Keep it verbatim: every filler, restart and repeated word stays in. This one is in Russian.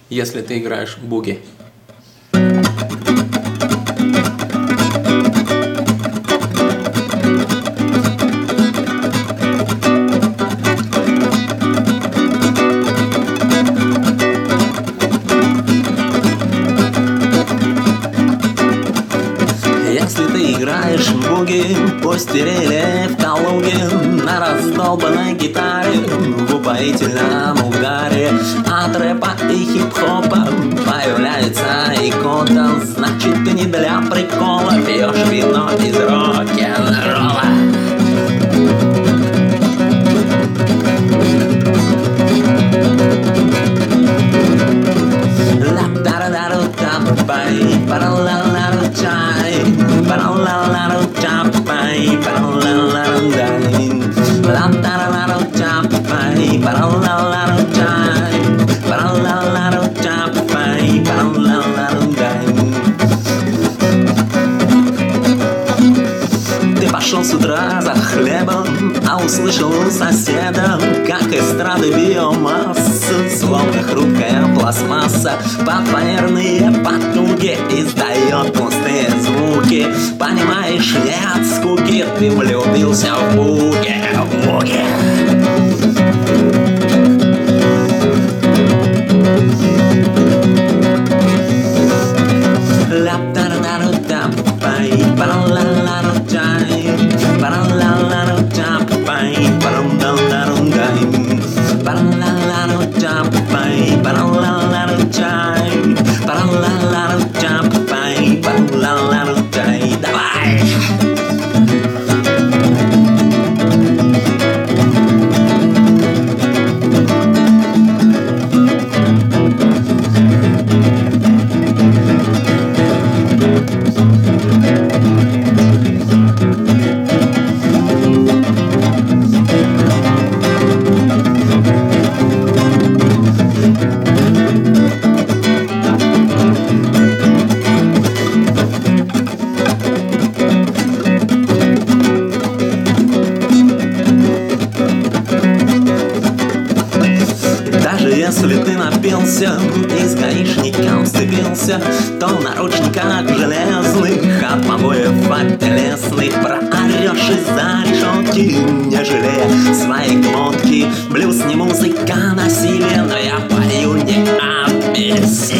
если ты играешь буги. Если ты играешь в буги, пусть или в Калуге, на раздолбанной гитаре, в упоительном угаре от рэпа и хип-хопа появляется икота. Значит, ты не для прикола пьешь вино из рок-н-ролла. Ты пошел с утра за хлебом, а услышал у соседа, как эстрады биомассы, словно хрупкая пластмасса, под фанерные потуги издает пустые звуки. Понимаешь, не от скуки ты влюбился в буги, в буги. Давай! Если ты напился и с гаишником сцепился, то в наручниках железных от побоев от телесных проорешь из-за решетки, не жалея своей глотки. Блюз не музыка, насилие, но я пою не о песне.